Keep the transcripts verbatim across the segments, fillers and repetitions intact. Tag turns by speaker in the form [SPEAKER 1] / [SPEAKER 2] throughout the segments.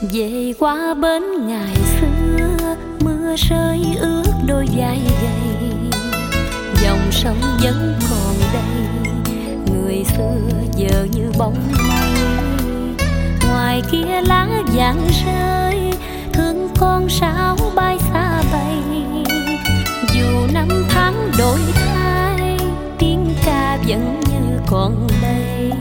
[SPEAKER 1] Về qua bến ngày xưa, mưa rơi ướt đôi vai gầy, dòng sông vẫn còn đây, người xưa giờ như bóng mây. Ngoài kia lá vàng rơi, thương con sáo bay xa bay. Dù năm tháng đổi thay, tiếng ca vẫn như còn đây.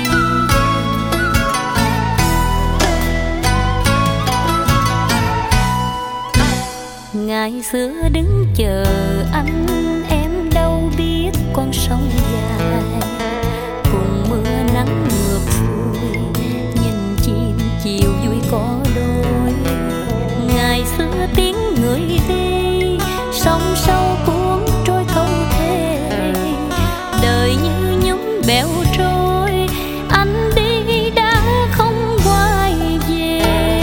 [SPEAKER 1] Ngày xưa đứng chờ anh, em đâu biết con sông dài, cùng mưa nắng ngược xuôi, nhìn chim chiều vui có đôi. Ngày xưa tiếng người đi, sông sâu cuốn trôi thâu thê, đời như nhúng bèo trôi, anh đi đã không quay về.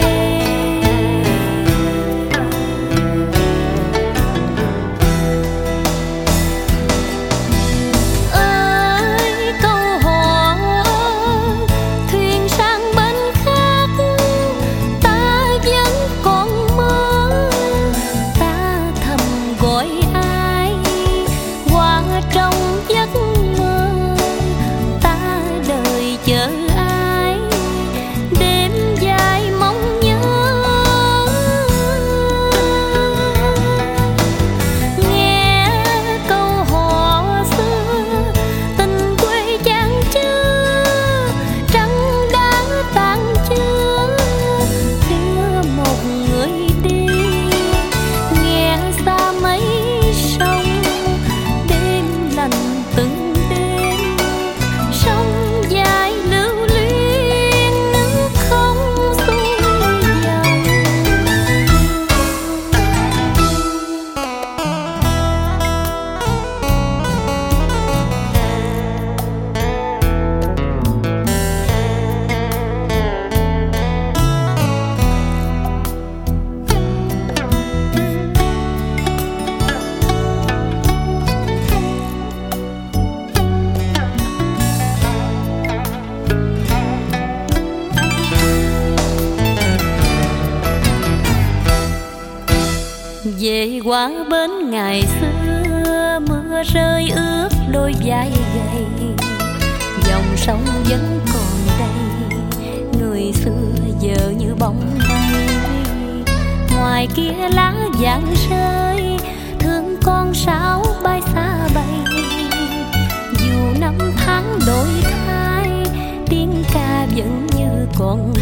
[SPEAKER 1] Về qua bến ngày xưa, mưa rơi ướt đôi vai gầy, dòng sông vẫn còn đây, người xưa giờ như bóng mây. Ngoài kia lá vàng rơi, thương con sáo bay xa bay. Dù năm tháng đổi thay, tiếng ca vẫn như còn